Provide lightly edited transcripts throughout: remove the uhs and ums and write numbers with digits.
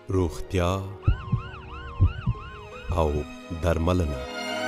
روغتیا او درملنه.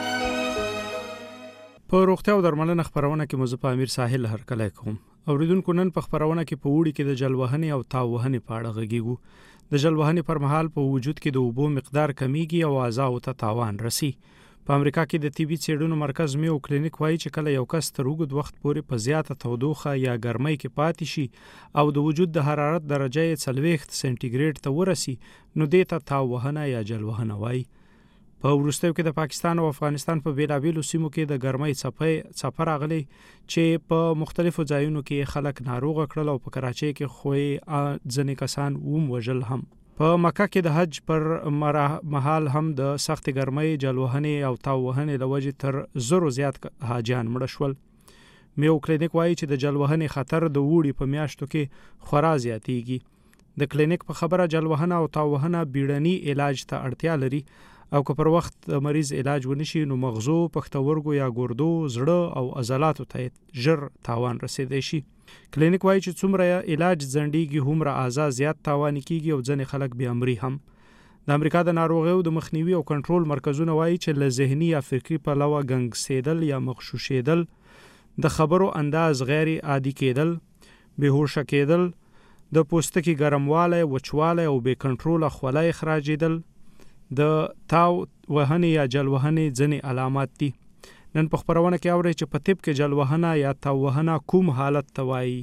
په روغتیا او درملنه خبرونه کې مزه په امیر ساحل هرکلی کوم. اوریدونکو نن په خبرونه کې په وړي کې د جلوهنې او تاوهنې په اړه غږیږو. د جلوهنې پر مهال په وجود کې د اوبو مقدار کمیږي او اعضاء ته تاوان رسي. په امریکا کې د طبي څېړنو مرکز میو کلینیک وایي چې کله یو کس تر اوږد وخت پورې په زیاته تودوخه یا ګرمۍ کې پاتې شي او د وجود د حرارت درجه یې 40 سنټیګریډ ته ورسي نو دې ته تاوهنه یا جلوهنه وایي. په وروستیو کې د پاکستان او افغانستان په بیلابیلو سیمو کې د ګرمۍ څپه راغلی چې په مختلفو ځایونو کې خلک ناروغه کړل او په کراچۍ کې خوې ځینې کسان وژل هم. په مکه کې د حج پر مهال هم د سخت ګرمۍ، جلوهنې او تاوهنې له وجې تر 100 زیات حاجیان مړه شول. میو کلینیک وایي چې د جلوهنې خطر د وړي په میاشتو کې خورا زیاتیږي. د کلینیک په خبره جلوهنه او تاوهنه بیړني علاج ته اړتیا لري او که پر وخت مریض علاج ونشي نو مغزو، پښتورګو یا ګردو، زړه او عضلاتو ته ژر تاوان رسیدای شي. کلینیک وایي چې څومره علاج ځنډیږي هومره اعضاء زیات تاوان کیږي او ځینې خلک بیا مري هم. د امریکا د ناروغیو د مخنیوي او کنټرول مرکزونه وایي چې له ذهني یا فکري پلوه ګنګسېدل یا مغشوشېدل، د خبرو انداز غیر عادي کېدل، بېهوشه کېدل، د پوستکي ګرموالی، وچوالی او بې کنټروله خوله اخراجېدل د تاو وهنې یا جلوهنې ځینې علامات دي. نن په خبرونه کې اورئ چې په طب کې جلوهنه یا تاوهنه کوم حالت ته وایي،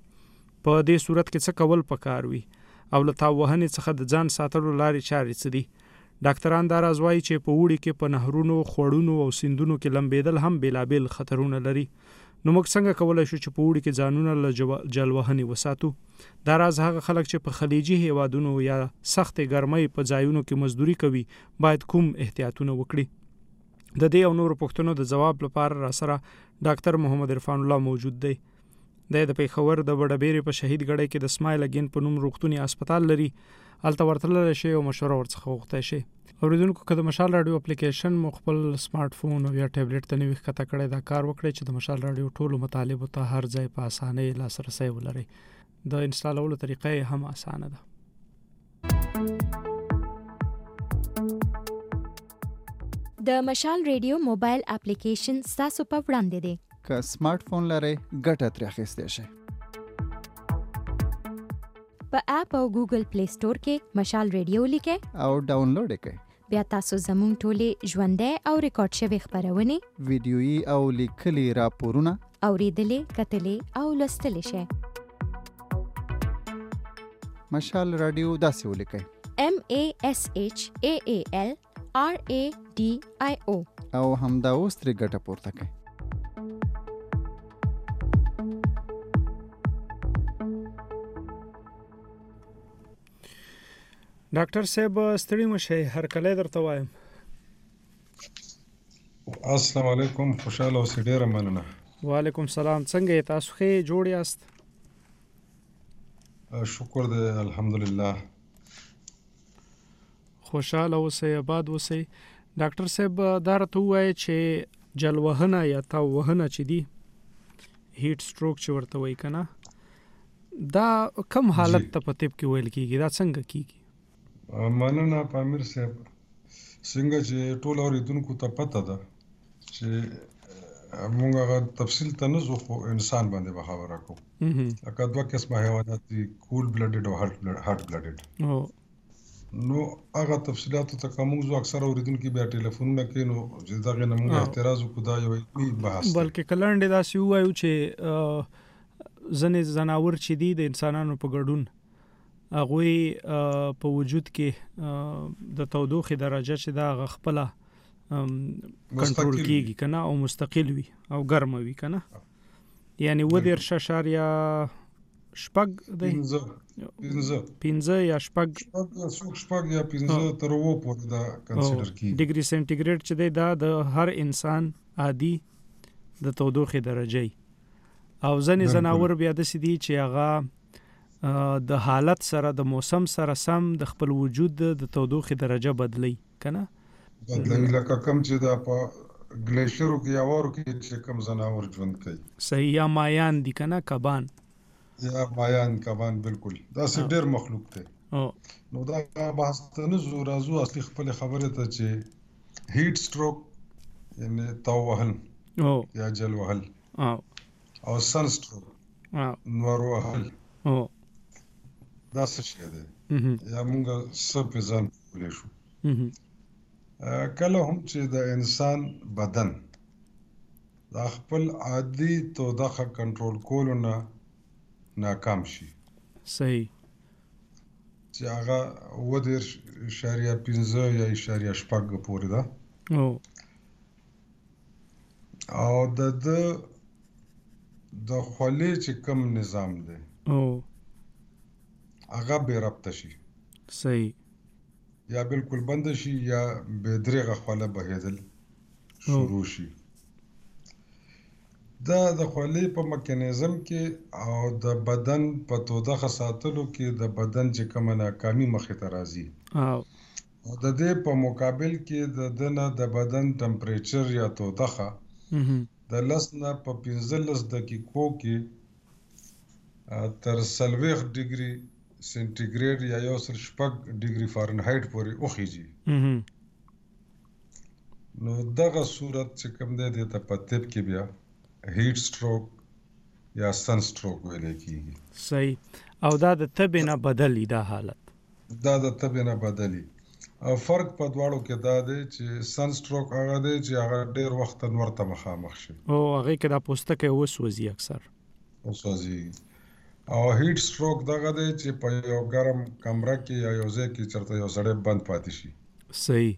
په دې صورت کې څه کول پکار وي او له تاوهنې څخه د ځان ساتلو لارې چارې څه دي. ډاکټران دا راز وایي چې په وړي کې په نهرونو، خوړونو او سیندونو کې لمبېدل هم بیلابیل خطرونه لري. نو موږ څنګه کولی شو چې په وړي کې ځانونه له جلوهنې وساتو؟ دا راز هغه خلک چې په خلیجي هیوادونو یا سخت ګرمۍ په ځایونو کې مزدوري کوي باید کوم احتیاطونه وکړي؟ د دې او نورو پوښتنو د ځواب لپاره راسره ډاکټر محمد عرفان الله موجود دی. د پیښور د بډبېرې په شهید ګړی کې د اسماعیل اګین په نوم روغتوني هسپتال لري. هلته ورتللی شئ او مشوره ورڅخه غوښتی شئ. اوریدونکو که د مشال راډیو اپلیکیشن مو خپل سمارټ فون او یا ټابلیټ ته نوي ښکته کړی، دا کار وکړئ چې د مشال راډیو ټولو مطالبو ته هر ځای په اسانۍ لاسرسی ولرئ. د انسټالولو طریقه یې هم اسانه ده. د مشال ریډیو موبایل اپلیکیشن ستاسو په وړاندې دی. که سمارټ فون لرئ ګټه ترې اخیستی شئ. په اپ او ګوګل پلی سٹور کې مشال ریډیو لیکئ او ډاونلوډ یې کړئ. بیا تاسو زموږ ټولې ژوندۍ او ریکارډ شوې خبرونې، ویډیویي او لیکلي راپورونه اوریدلې، کتلې او لوستلی شئ. مشال راډیو داسې ولیکئ: MASHAAL RADIO او همدا اوس ترې ګټه پورته کړئ. ډاکټر صاحب ستړي مشئ، هرکلی درته وایم. السلام علیکم، خوشاله اوسئ، ډېره مننه. وعلیکم سلام. څنګه یې تاسو؟ ښې جوړ یاست؟ شکر دی، الحمدلله. خوشاله اوسئ، آباد اوسئ. ډاکټر صاحب دا راته ووایئ چې جلوهنه یا تاوهنه چې دي، هیټ سټروک چې ورته وایي که نه، دا کم حالت ته په طب کې ویل کېږي؟ دا څنګه کېږي؟ مننه پامیر صاحب. څنګه چې ټول اورېدونکو ته پته ده چې موږ هغه تفصیل ته نه ځو، خو انسان باندې به خبره کوو. لکه 2 قسمه حیوانات دي، کول بلډډ او هارټ بلډډ. نو هغه تفصیلاتو ته که موږ ځو اکثر اورېدونکي بیا ټلیفونونه کوي، نو چې دغې نه موږ اعتراض وکړو دا یو علمي بحث دی. بلکې که لنډې داسې ووایو چې ځینې ځناور چې دي د انسانانو په ګډون هغوی په وجود کې د تودوخې درجه چې دا هغه خپله کنټرول کېږي که نه، او مستقل وي او ګرمه وي که نه، یعنې 13.6 دی، 15 یا شپږ یا 15 تر 20 پورې دا کنسیډر کېږي. ډګري سنټیګریډ چې دی دا د هر انسان عادي د تودوخې درجه ای. او ځینې ځناور بیا داسې دي چې هغه د حالت سره، د موسم سره سم د خپل وجود د تودوخې درجه بدلی که نه، بدلوي. لکه کم چې دا په ګلیشیرو کې یا وارو کې چې کم ځناور ژوند کوي، صحیح، یا مایان دي که نه، کبان یا مایان کبان، بالکل داسې ډېر مخلوق دی. نو دا بحث ته نه زو راځو اصلي خپل خبره ته چې هیټ سټروک یعنی تاو وهل یا جل وهل او سن سټروک نور وهل دا څه شی دی یا موږ څه په ځان پوهیږو شو کله هم چې د انسان بدن دا خپل عادي تودوخه کنټرول کولو نه ناکام شي صحیح چې هغه 9.5 یا 0.6 پورې ده او د خولې چې کم نظام دی هغه بې ربطه شي صحیح یا بالکل بند شي یا بې درېغه خوله بهېدل شروع شي دا د خولې په میکانیزم کې او د بدن په تودوخه ساتلو کې د بدن چې کومه ناکامي مخې ته راځي او د دې په مقابل کې د دنه د بدن ټمپریچر یا تودوخه د 10 نه په 15 دقیقو کې تر 40 ډیګري سنټیګریډ یا 1.6 ډیګري فارنهایت پورې وخیږي نو دغه صورت چې کوم دی د په طب کې بیا هیټ سټروک یا سن سټروک ویل کیږي صحیح او دا د تب نه بدلی دا حالت دا د تب نه بدلی او فرق په دواړو کې دا دی چې سن سټروک هغه دی چې هغه ډیر وخت نور ته مخامخ شي او هغه کې دا پوستکی وسوځي اکثر وسوځي او هیټ سټروک دغه دی چې په یو ګرم کمره کې یا یو ځای کې چرته یو سړی بند پاتې شي صحیح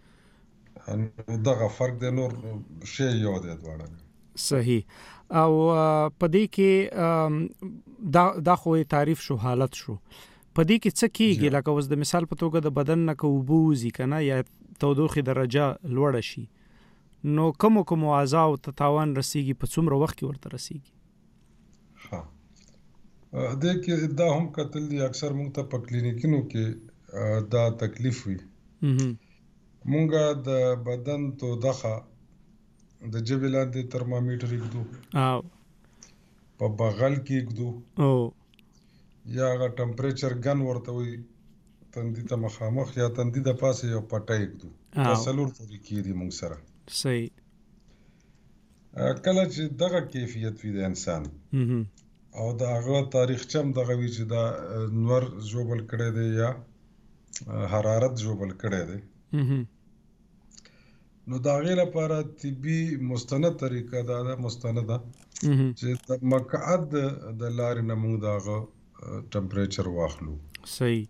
دغه فرق دی نور شی یو دی دواړه صحیح او پدې کې دا خو تعریف شو حالت شو پدې کې څه کیږي لکه اوس د مثال په توګه د بدن نه کوبوزي کنه یا تودوخه درجه لوړ شي نو کوم اعضاء او تاوان رسیږي په څومره وخت کې ورته رسیږي ها د کې دا هم کتل دي اکثر موږ ته په کلینیکونو کې دا تکلیف وي موږ د بدن تودوخه د جبه لاندې ترمامیټر کېږدو په بغل کې کېږدو یا هغه ټمپریچر ګن ورته وي تندي ته مخامخ یا تندي د پاسه یو پټه کېږدو دا څلور طریقې دي موږ سره صحیح کله چې دغه کیفیت وي د انسان او د هغه تاریخ چم دغه وی چې دا نور جوبل کړی دی یا حرارت جوبل کړی دی نو دا غیر لپاره طبي مستند طریقه دا مستنده چې د مقعد د لارې نه موږ دغه ټمپریچر واخلو صحیح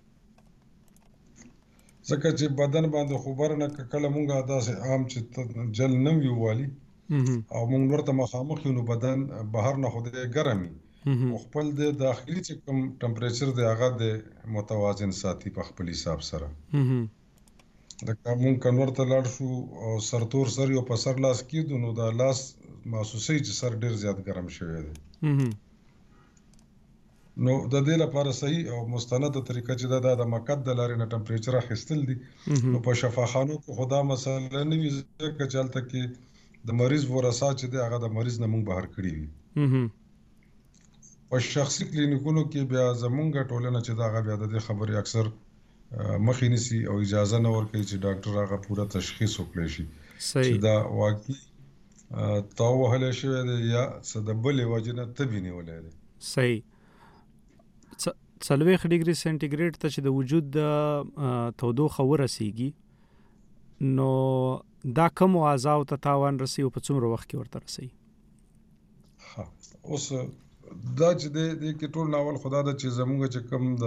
ځکه چې بدن باندې خبر نه کله موږ داسې عام چې جل نه ویوالي او موږ ورته مخامخ یو بدن بهر نه خوده ګرمي خپل د داخلي چې کوم ټمپریچر دی هغه د متوازن ساتي په خپل حساب سره لکه مونږ کنور ته لاړ شو او سرتور سر یو په سر لاس کېدو نو دا لاس محسوسي چې سر ډیر زیات ګرم شوی دی نو د دې لپاره صحیح او مستند طریقه چې دا د مقعد د لارې نه ټمپریچر اخیستل دي نو په شفاخانو کې خدا مسله نه وي ځکه چې هلته کې د مریض ورثه چې دی هغه د مریض نه مونږ بهر کړي وي په شخصي کلینیکونو کې بیا زمونږ ټولنه چې دا بیا د خبرې اکثر مخې نیسي او اجازه نه ورکوي چې ډاکټر هغه پوره تشخیص وکړي شي چې دا واقعي تاو وهلی شوی دی یا څه د بلې وجې نه تبې نیولی دی صحیح 40 ډیګري سنټیګریډ ته چې د وجود د تودوخه ورسیږي نو دا کوم اعضاء ته تاوان رسي او په څومره وخت کې ورته رسي اوس دا چې د کې ټول ناول خدا د چې زموږ چې کوم د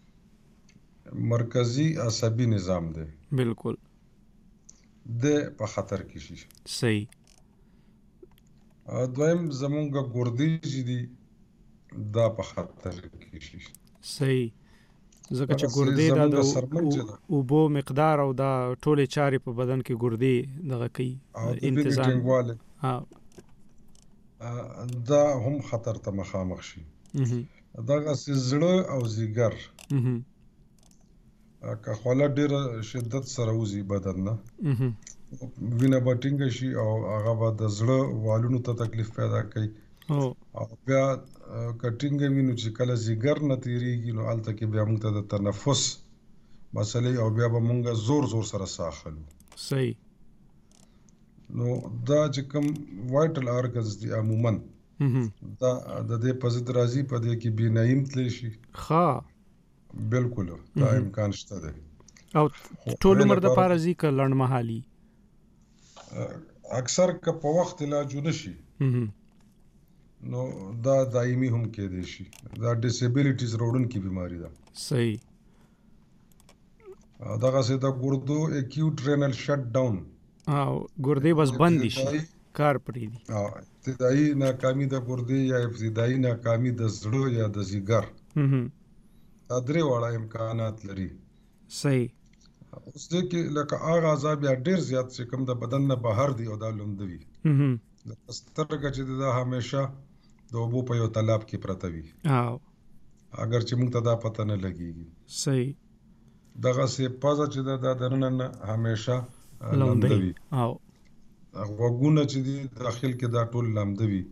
مرکزی عصبي نظام دی بالکل د په خطر کې شي صحیح دویم زموږ ګردې چې دي دا په خطر کې شي صحیح ځکه چې ګردې دا د اوبو مقدار او دا ټولې چارې په بدن کې ګردې دغه کوي انتظام دا هم خطر ته مخامخ شي دغه زړه او ځیګر که خوله ډېره شدت سره وځي بدن نه وینه به ټینګه شي او هغه به د زړه والونو ته تکلیف پیدا کوي او بیا کټینګ وینو چې کله زیګر نه تیریږي نو الته کې بیا موږ ته د تنفس مسلې او بیا به موږ زور سره ساه اخلو. صحیح. نو دا چې کوم وایټل ارګنز دي عموما دا د دې په ضد راځي په دې کې بینایم تلی شي. ها بالکل دا امکان شته دی. او ټول عمر د پاره ځي ک لړمحالي اکثر که په وخت علاج نشي نو دا دایمي هم کېدای شي. دا ډیسیبلیټیز روډن کی بیماری ده. صحیح. دغه څه د ګردو اکیوټ رینل شټ ډاون او ګردې بس بند شي کار پرې دي. ابتدایي ناکامي د ګردې یا ابتدایي ناکامي د زړه یا د ځیګر دا درې واړه امکانات لري. صحیح. اوس دې کې لکه هغه عذاب یا ډېر زیات چې کوم د بدن نه بهر دی او دا لوندوي لکه سترګه چې دا همیشه د اوبو په یو تالاب کې پرته وي اگر چې موږ ته دا پته نه لګېږي. صحیح. دغه سه پازه چې دا دننه همیشه لوندوي او غوګونه چې دی داخل کې دا ټول لوندوي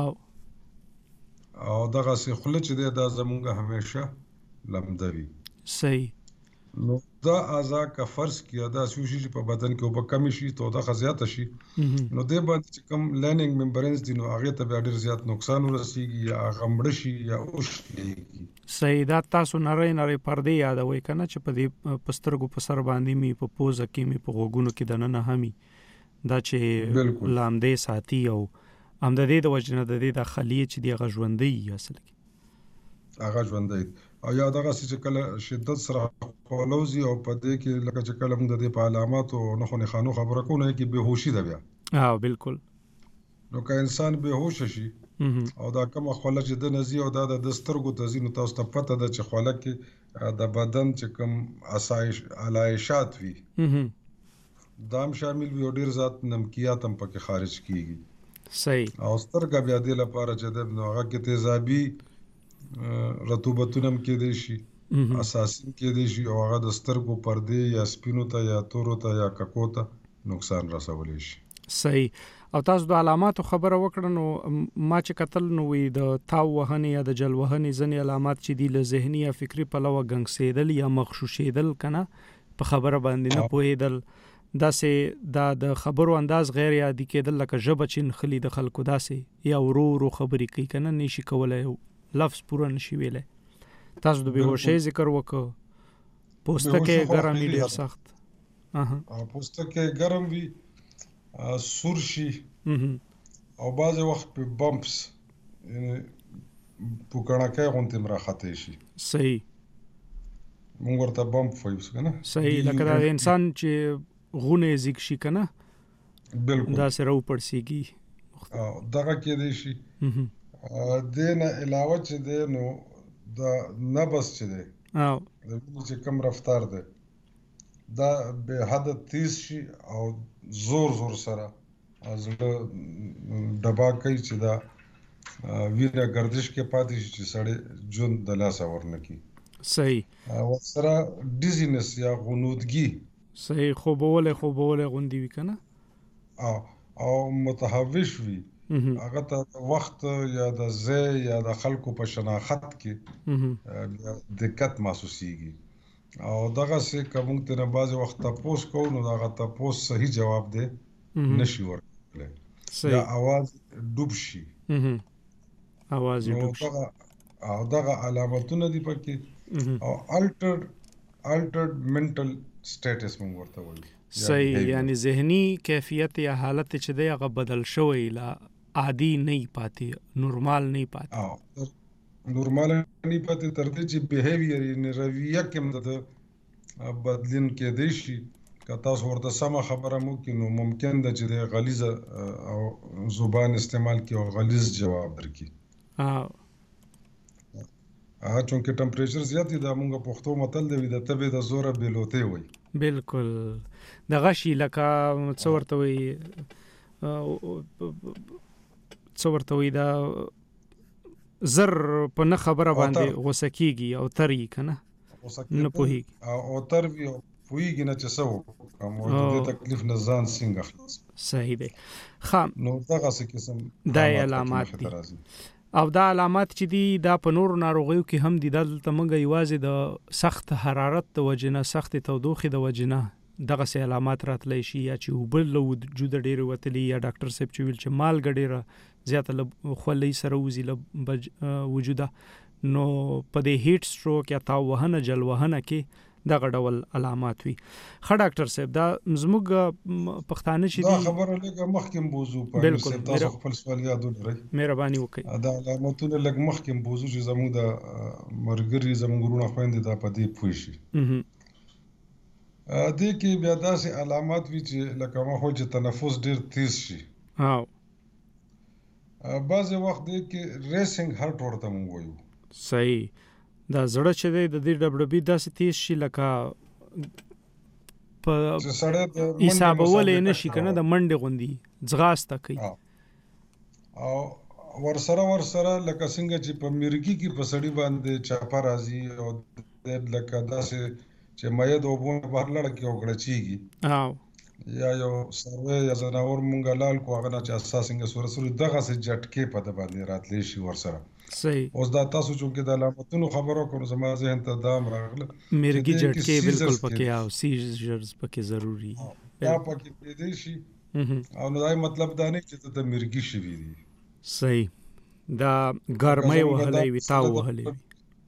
او دغه سه خله چې دا زمونږ همیشه لوندوي. صحیح. نو دا اعضاء کا فرض کیا دا سوشي چې په بدن کې وب کم شي تو دا خزيات شي نو دې باندې چې کم لیننګ ممبرینز دي نو هغه ته ډېر زیات نقصان ورسیږي یا غمړ شي یا اوښږي. صحیح. دا تاسو نری پردې یادوي کنه چې په دې پسترګو په سر باندې می په پوزه کې می په غوګونو کې دننه همي دا چې لامدې ساتي او هم د دې د وجنه د دې د خلیه چې دی غژوندې اصل کې هغه ژوندې او یا دغه چې کله شدت سره خولوزي او په دې کې لکه چې کله موږ د دې په علامات او نخونه خانو خبره کوو کې بهوشي ده بیا. بالکل. نو که انسان بهوش شي او دا کومه خوله چې د نزي او دا د سترګو تزینو تاسو ته پته ده چې خوله کې د بدن چې کوم اسایش علایشات وي دام شامل وي او ډیر ذات نمکیات هم پکې خارج کیږي. صحیح. او سترګه بیا د لپاره چې د هغه کې تیزابي رطوبتونه هم کېدای شي اساسي کېدای شي او هغه د سترګو پردې یا سپینو ته یا تورو ته یا ککو ته نقصان رسولی شي. صحیح. او تاسو د علاماتو خبره وکړه نو ما چې قتل نو وي د تاو وهنې یا د جل وهنې ځنې علامات چې دی له ذهني یا فکری پلوه ګنګسېدل یا مغشوشېدل کنه په خبره باندې نه پوهېدل داسې دا د خبرو انداز غیر عادي کېدل لکه ژبه چې نخلي د خلکو داسې یا ورو خبرې کوي کنه نشي کولای لفظ پوره نشي ویلای. تاسو د بهوشۍ ذکر وکړو پوستکی ګرم وي ډېر سخت پوستکی ګرم وي سور شي او بعض وخت په بمپس یعنی پوکړنکای غونډه مراخته شي. صحیح. موږ ورته بمپ وایو کنه. صحیح. لکه دا انسان چې غونه زیګ شي کنه بالکل دا سره وپړسیږي دغه کې دی شي دینه علاوه چې دی نو دا نبض چې دی د چې کم رفتار دی دا به حد تیز شي او زور سره زړه دبا کوي چې دا ویره گردش کې پاتې شي چې سړی ژوند د لاسه ورنکي. صحیح. او سره ډیزینس یا غنودګي. صحیح. خوبوله غوندي وی کنه او متحوش وي هغه ته وخت یا د ځای یا د خلکو په شناخت کې دقت محسوسيږي او دغه څه کوم ته نه بعض وخت تاسو کوو نو دغه تاسو صحیح جواب دی نشي ورکړل یا आवाज ډوب شي आवाज ډوب شي او دغه علامتونه دي پکې او altered mental status موږ ورته وایو. صحیح. یعنی ذهنی کیفیت یا حالت چې دی هغه بدل شوی لا عادي نه پاتې نورمال نه پاتې نورمال نه پاتې تر دې چې بیهیویر یعنی رویه کې د بدلین کې دی شي که تاسو ورته سم خبره مو کې نو ممکن ده چې د غلیظ او زبان استعمال کې او غلیظ جواب درکړي. چونکه ټمپریچر زیات دی دا مونږ پښتو متل دی د تبه د زوره بیلوته وي. بالکل. د غشي لکه څورته وي دا زر په نه خبره باندې غوسه کیږي او تری کنه نه پوهیږي او تر وی پوهیږي نه چې څه وکړم او د دې تکلیف نه ځان څنګه خلاص. صحیح دی. نو دغسې قسم دا علامات دي او دا علامات چې دي دا په نورو ناروغیو کې هم دي. دلته موږ یوازې د سخت حرارت د وجې نه، سخت تودوخې د وجې نه دغسې علامات راتلی شي، یا چې اوبه له وجوده ډېرې وتلي، یا ډاکټر صاحب چې ویل چې مالګه ډېره زیاته له خولۍ سره وځي له وجوده، نو په دې هیټ سټروک یا تاو وهنه جل وهنه کې دغه ډول علامات وي. ښه ډاکټر صاحب دا زموږ پښتانه چې دا خبره لږه مخکې موضوع بالکل تاسو خپل سوال یاد ولرئ، مهرباني وکړئ. دا علامتونه لږ مخکې موضوع چې زموږ د مرګري زموږ ورونه خويندې دا په دې پوه شي. دې کې بیا داسې علامات وي چې لکه ما خو چې تنفس ډېر تیز شي، بعضې وخت دې کې ریسنګ هارت ورته موږ وایو. صحیح. دا زړه چې دی د دې ډبډبي داسې تیز شي لکه په حسابولی نه شي که نه، د منډې غوندي ځغاسته کوي. او ورسره لکه څنګه چې په مرګي کې په سړي باندې چاپه راځي او لکه داسې چې مایه د اوبو نه بهر لاړه کې وګړچېږي، یا یو څاروی یا ځناور مونږ لال کو هغه نه چې اساس څنګه سورسوري دغسې جټکې په د باندې راتلی شي ورسره. صحیح. اوس دا تاسو چې د علامتونو خبرو کوم زما ذهن ته دا راغله مرګي جټکې بالکل پکې او سیجرز پکې ضروري دا پکې کېدای شي، او نو دا مطلب دا نه چې ته مرګي شوی دی. صحیح. دا ګرمۍ وهلې وي، تاو وهلې وي،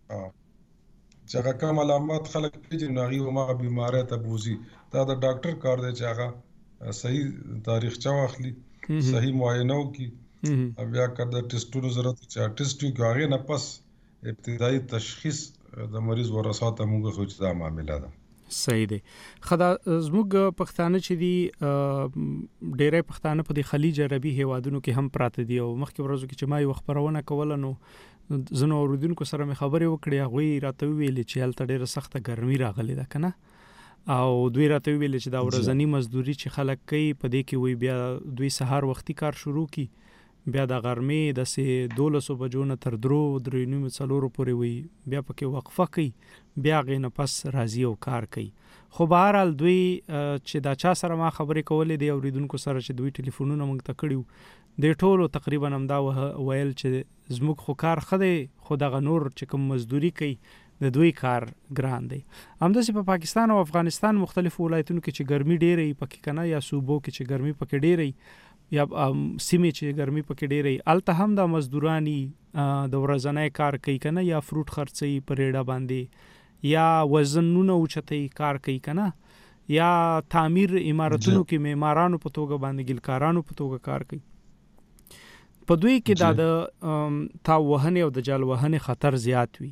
چې هغه کوم علامات خلک پیژني نو هغې هماغه بیمارۍ ته بوځي. دا د ډاکټر کار دی چې هغه صحیح تاریخچه واخلي، صحیح معاینه وکړي، بیا که د ټسټونو ضرورت چې ټسټ وکړي، هغې نه پس ابتدایي تشخیص د مریض ورسا ته موږ خو چې دا معامله ده. صحیح دی. دا زموږ پښتانه چې دي ډېری پښتانه په د خلیج عربي هیوادونو کې هم پراته دي، او مخکې ورځو کې چې ما یو خپرونه کوله نو ځینو اورېدونکو سره مې خبرې وکړې، هغوی راته وویلې چې هلته ډېره سخته ګرمي راغلې ده که نه، او دوی راته وویلې چې دا ورځني مزدوري چې خلک کوي په دې کې وی بیا دوی سهار وختي کار شروع کی، بیا د غرمې داسې 12 بجو نه تر 3:30 پورې وي، بیا پکې وقفه کوي، بیا هغې نه پس راځي او کار کوي. خو بهرحال دوی چې دا چا سره ما خبرې کولې د اورېدونکو سره چې دوی ټلیفونونه موږ ته کړي وو، د ټولو تقریبا همدا ویل چې زموږ خو کار ښه دی، خو دغه نور چې کوم مزدوري کوي د دوی کار ګران دی. همداسې په پاکستان او افغانستان مختلفو ولایتونو کې چې ګرمي ډېره وي پکې که نه، یا صوبو کې چې ګرمي پکې ډېره وي، یا سیمې چې ګرمي پکې ډېره وي، هلته هم د مزدورانی د ورځنی کار کوي که نه، یا فروټ خرڅوي په ریډه باندې، یا وزنونه اوچتوي کار کوي که نه، یا تعمیر عمارتونو کې معمارانو په توګه باندې ګلکارانو په توګه کار کوي. په دوی کې دا د تاو وهنې او د جال وهنې خطر زیات وي.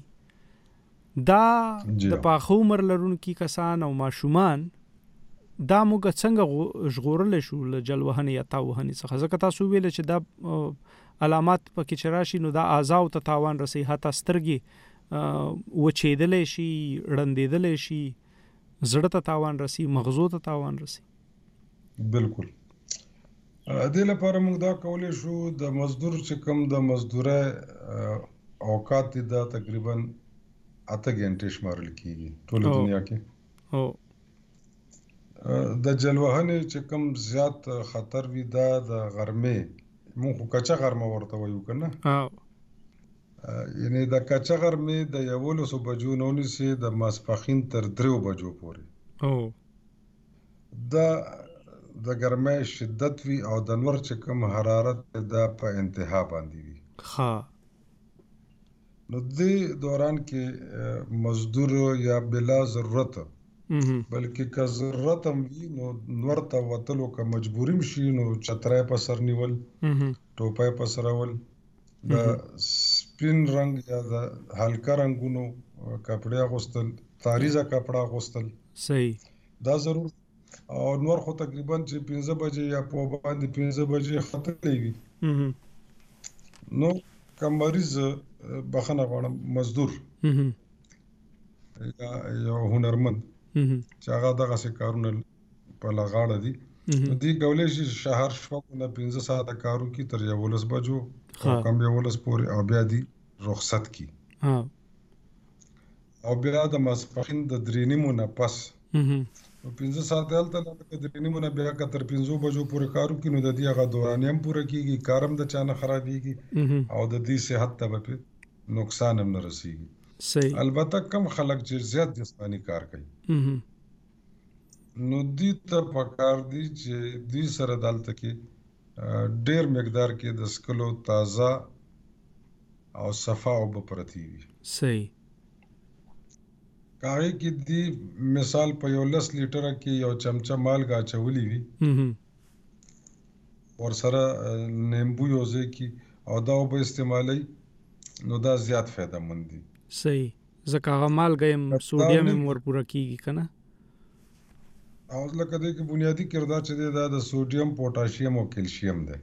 دا د پاخه عمر لرونکي کسان او ماشومان دا موږ څنګه ژغورلی شو له جل وهنې یا تاو وهنې څخه؟ ځکه تاسو ویل چې دا علامات پکې چې راشي نو دا اعضاو ته تاوان رسوي، حتی سترګې وچېدلی شي، ړندېدلی شي، زړه ته تاوان رسي، مغزو ته تاوان رسي. بالکل. دې لپاره موږ دا کولی شو د مزدور چې کوم د مزدورۍ اوقات دي دا تقریبا 8 غنټې شمارل کېږي ټوله دنیا کې. د جل وهنې چې کوم زیات خطر وي دا د غرمې، موږ خو کچه غرمه ورته وایو که نه، یعنې د کچه غرمې د 11 بجو نه ونیسي د ماسپښین تر 3 بجو پورې دا د ګرمۍ شدت وي، او د نور چې کوم حرارت دا په انتها باندې وي. نو دې دوران کې مزدور یا بلا ضرورت بلکې که ضرورت هم وي نو نور ته وتلو که مجبوریم شي نو چتری په سر نیول، ټوپۍ په سر اول، د سپین رنګ یا د هلکه رنګونو کپړې اغوستل، تاریزه کپړه اغوستل صحیح دا ضرور. او نور خو تقریبا چې 15 بجې یا په باندې 15 بجې ختلی وي نو که مریض بخښنه غواړم مزدور یا یو هنرمند چې هغه دغسې کارونه په لغاړه دي نو دوی کولی شي شهر شپږ نه 15 ساعته کار وکړي تر 11 بجو او کم 11 پورې، او بیا دي رخصت کړي، او بیا د ماسپښین د 3:30 نه پس نو 15 ساعت هلته لکه درې نیمه نه بیا که تر 5 بجو پورې کار وکړي نو د دې هغه دورانیه هم پوره کېږي، کار هم د چا نه خرابېږي او د دې صحت ته به پرې نقصان هم نه رسېږي. صحیح. البته کم خلک چې زیات جسماني کار کوي نو دې ته پکار دي چې دې سره دلته کې ډېر مقدار کې د څښلو تازه او صفا اوبه پرتې وي. صحیح. که هغې کې دې مثال په 10 لیټره کې یو چمچه مالګه اچولي وي ورسره نیمبو یو ځای کې او دا اوبه استعمالوي نو دا زیات فایده مند دي. صحیح. ځکه هغه مالګه هم سوډیم هم ورپوره کېږي که نه؟ او لکه دې کې بنیادي کردار چې دی دا د سوډیم، پوټاشیم او کیلشیم دی.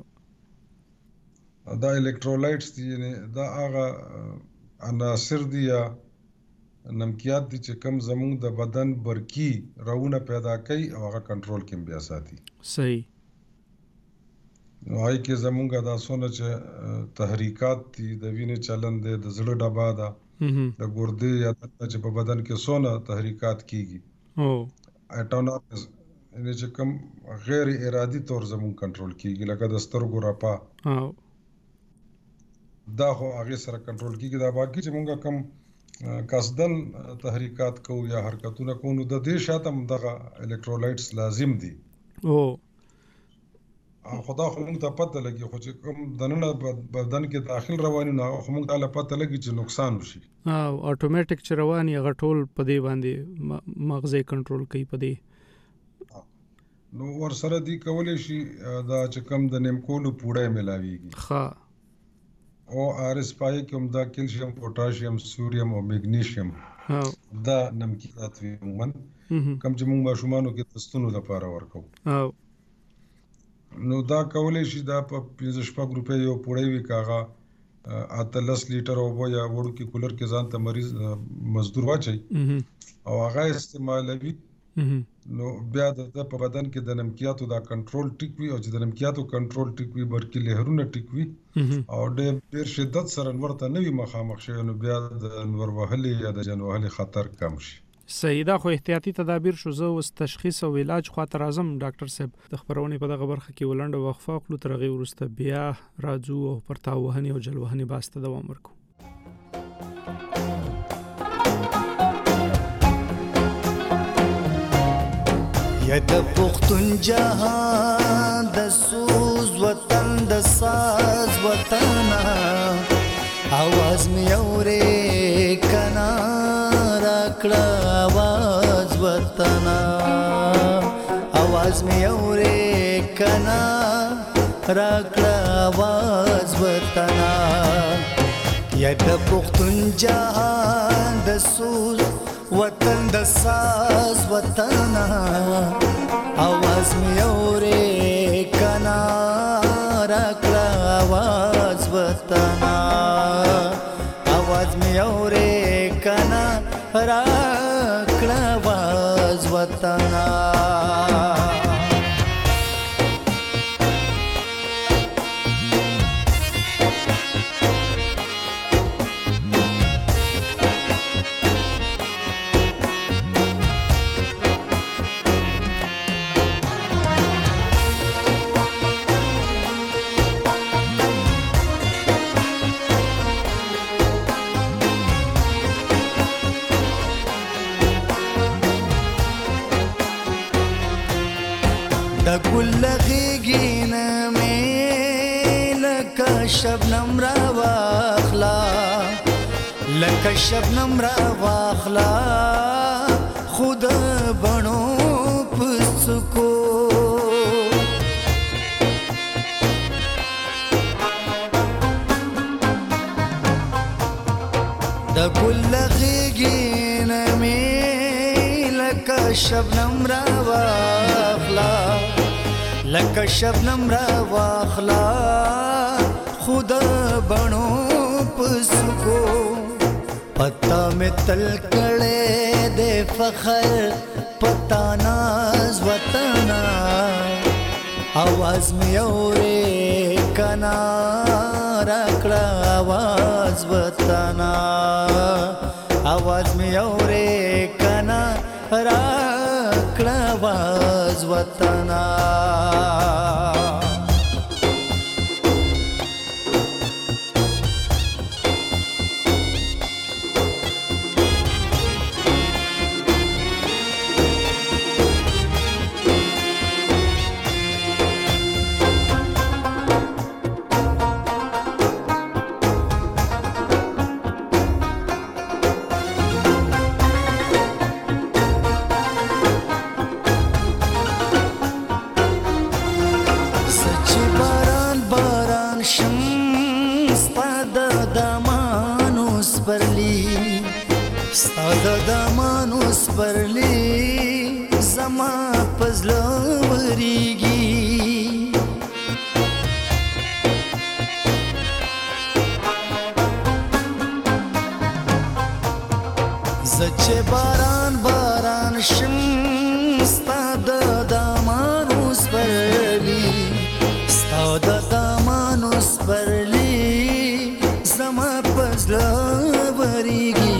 دا الکترولایټس دي، یعنی دا هغه عناصر دي یا نمکیات دي چې کم زموږ د بدن برقي رونه پیدا کوي او هغه کنټرول کې بیا ساتي. صحیح. نو هغې کې زموږ دا څونه چې تحریکات دي، د وینې چلن دی، د زړه ډبا ده، د ګردې یا چې په بدن کې څونه تحریکات کېږي، اټونامز یعنی چې کوم غیر ارادي طور زموږ کنټرول کېږي، لکه د سترګو رپا دا خو هغې سره کنټرول کېږي. دا باقي چې موږ کوم قصدن تحریکات کوو یا حرکتونه کوو نو د دې شاته هم دغه الکترولایټس لازم دي. خدا خو موږ ته پته لګي، خو چې کوم دننه بدن کې داخل رواني نو خو موږ ته پته لګي چې نقصان وشي. اټومیټک چې رواني هغه ټول په دې باندې مغزه کنټرول کوي په دې. نو ورسره دی کولی شي دا چې کوم د نیمکولو پوړی ملاویږي او آر اس پای کې هم دا کیلشیم، پوټاشیم، سوریم او میګنیشیم دا نمکیات وي عموماً کوم چې موږ ماشومانو کې د ستونو لپاره ورکوو. نو دا کولی شي دا په 15 روپۍ یو پوړی وي، که هغه 10 لیټر اوبه یا وړوکي کولر کې ځان ته مریض مزدور واچوي او هغه استعمالوي نو بیا د په بدن کې د نمکیاتو دا کنټرول ټیک وي او چې د نمکیاتو کنټرول ټیک وي برقي لهرونه ټیک وي او ډېر شدت سره نور ته نه وي مخامخ شوی نو بیا د نور وهلې یا د جن وهلې خطر کم شي. صحیح. دا خو احتیاطي تدابیر شو. زه اوس تشخیص او علاج خواته راځم ډاکټر صاحب. د خبرونې په دغه برخه کې ولنډه وقفه وکړو، تر هغې وروسته بیا راځو او پر تاو وهنې او جل وهنې بحث ته دوام ورکوو. یا د پښتون جهان د سوز وطن د ساز وطن आवाज می اورې کنا راکړه आवाज وطن आवाज می اورې کنا راکړه आवाज وطن یا د پښتون جهان د سوز وطن د ساز وطن आवाज می اورې کنا راکړه आवाज وطن आवाज می اورې کنا راکړه आवाज وطن. د ګل غیږینه مې لکه شبنم را واخلا لکه شبنم را واخلا خود بڼو پسکو د ګل غیږینه مې لکه شبنم را واخلا لکه شبنم را واخلا خود بڼو پسکو پتا می تل کړه د فخر پتا ناز وطن आवाज می اورې کنا راکړه आवाज وطن आवाज می اورې کنا راکړه واز وطنا برلی زما پزلو وریگی زچه باران باران شم ستا د دامانو سپرلی ستا د دامانو سپرلی زما پزلو وریگی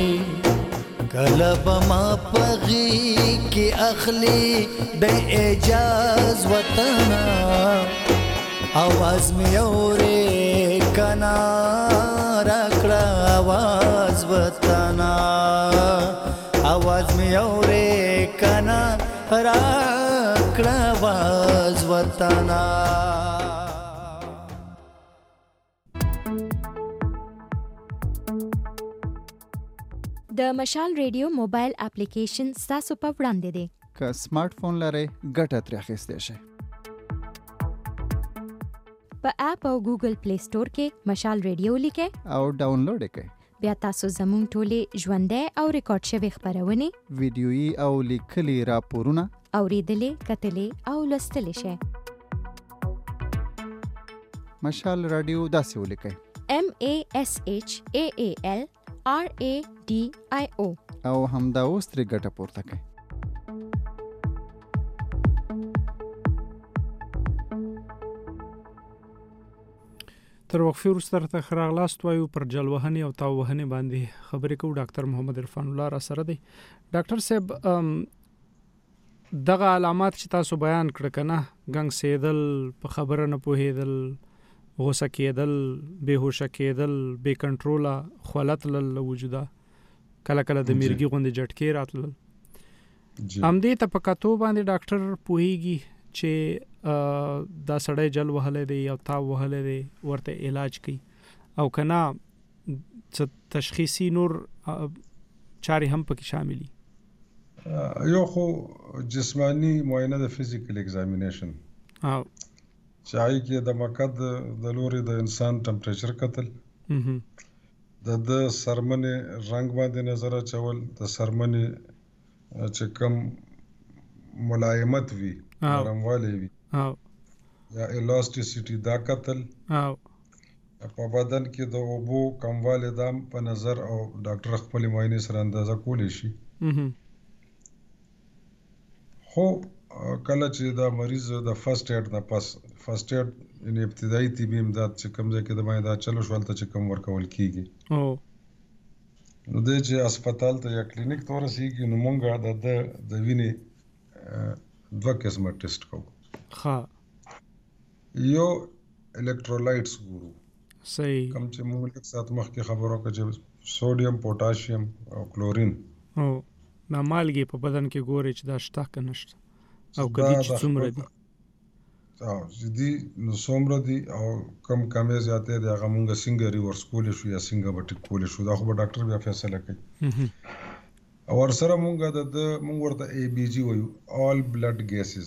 کلب ما پغی کی اخلی بے اجاز وطنا آواز می اورے کنا رکڑا آواز وطنا آواز می اورے کنا رکڑا آواز وطنا د مشال ریډیو موبایل اپلیکیشن ستاسو په وړاندې دی. که سمارټ فون لرئ ګټه ترې اخیستی شئ. په اپ او ګوګل پلی سٹور کې مشال ریډیو لیکئ او ډاونلوډ یې کړئ. بیا تاسو زموږ ټولې ژوندۍ او ریکارډ شوې خپرونې ویډیویي او لیکلي راپورونه اورېدلې، کتلې او لوستلی شئ. مشال راډیو داسې ولیکئ: MASHAAL RADIO او همدا اوس ترې ګټه پورته کړئ. تر وقفې وروسته راته ښه راغلاست وایو. پر جلوهنې او تاووهنې باندې خبرې کوو. ډاکټر محمد عرفان الله را سره دی. ډاکټر صاحب، دغه علامات چې تاسو بیان کړه کنه، ګنګسېدل، په خبره نه پوهېدل، غوسه کېدل، بېهوشه کېدل، بې کنټروله خوله تلل له وجوده، کله کله د میرګي غوندې جټکې راتلل، همدې ته په کتو باندې ډاکټر پوهېږي چې دا سړی جل وهلی دی او تاو وهلی دی، ورته علاج کوي، او که نه تشخیصي نور چارې هم پکې شاملي. یو خو جسمانی معاینه د فزیکل ایگزامینیشن چې هغې کې د مقعد د لوري د انسان ټمپریچر کتل، د سرمنې رنګ باندې نظر اچول، د سرمنې چې کوم ملایمت وي، نرموالی وي یا الاسټیسیټي، دا کتل. په بدن کې د اوبو کموالی دا په نظر او ډاکټر خپلې معاینې سره اندازه کولی شي. خو کله چې دا مریض د فرست ایډ نه پس، فرست ایډ یعنې ابتدایي طبي امداد چې کوم ځای کې د باندې دا چلو شو هلته چې کوم ورکول کېږي، نو دی چې هسپتال ته یا کلینیک ته ورسېږي، نو مونږ د وینې 2 قسمه ټیسټ کوو. یو الکترولایټس ګورو، صحیح، کوم چې مونږ لږ ساعت مخکې خبرو وکړه چې سوډیم، پوټاشیم او کلورین، دا مالګې په بدن کې ګوري چې دا شته که نشته، او که دي چې څومره دي، چې دي نو څومره دي، او کم کمې زیاتې دي، هغه مونږ څنګه ریورس کولی شو یا څنګه به ټیک کولی شو، دا خو به ډاکټر بیا فیصله کوي. او ورسره مونږ مونږ ورته ABG وایو، آل بلډ ګیسز.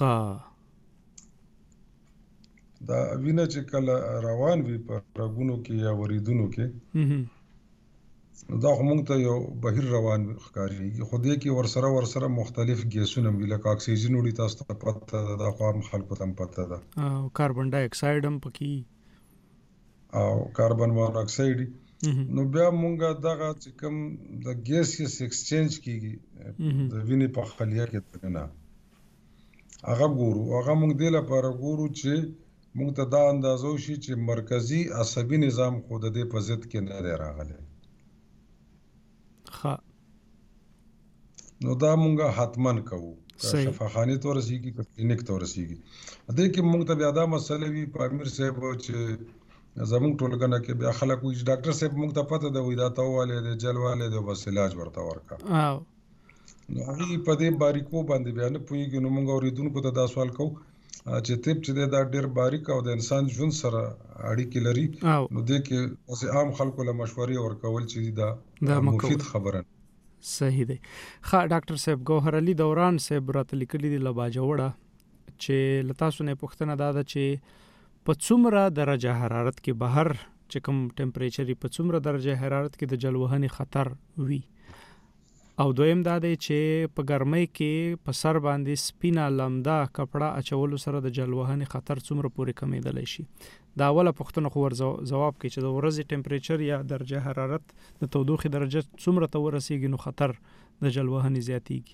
دا وینه چې کله روان وي په رګونو کې یا وریدونو کې، نو دا خو مونږ ته یو بهیر روان ښکارېږي، خو دې کې ورسره مختلف ګیسونه وي، لکه اکسیجن وړي، تاسو ته پته ده، دا خو عام خلکو ته هم پته ده، او کاربن ډای اکساید هم پکې، او کاربن موناکساید. نو بیا مونږ دغه چې کوم د ګیسیس ایکسچینج کېږي د وینې په خلیه کې دننه، هغه ګورو. هغه مونږ دې لپاره ګورو چې مونږ ته دا اندازه وشي چې مرکزي عصبي نظام خو د دې په ضد کې نه دی راغلی. نو دا مونږه حتمن کوو شفاخانه ته ورسیږي که کلینیک ته ورسیږي. دې کې مونږ ته بیا دا مسله وي په امیر صاحب چې زمونږ ټولګنه کې بیا خلک وایي ډاکټر صاحب مونږ ته پته ده وایي دا تاواله دی جلواله دی بس علاج ورته ورکا. نو هغه په دې باریکو باندې بیا نه پوهیږي. نو مونږ اوریدونکو ته دا سوال کوو چې طب چې دا ډېر باریک او د انسان ژوند سره اړیکې لري نو دې کې اوس عام خلکو له مشورې ورکول چې دا مفید خبره. صحیح دی. ښه ډاکټر صاحب ګوهر علي دوران صاحب راته لیکلي دي له باجوړه چې له تاسو نه پوښتنه دا ده چې په څومره درجه حرارت کې بهر چې کوم ټمپریچر په څومره درجه حرارت کې د جلوهنې خطر وي، او دویم دا دی چې په ګرمۍ کې په سر باندې سپینه لمده کپړه اچولو سره د جلوهنې خطر څومره پورې کمیدلی شي. دا اوله پوښتنه خو ځواب کوي چې د ورځې ټمپریچر یا درجه حرارت د تودوخې درجه څومره ته ورسیږي نو خطر د جلوهنې زیاتیږي.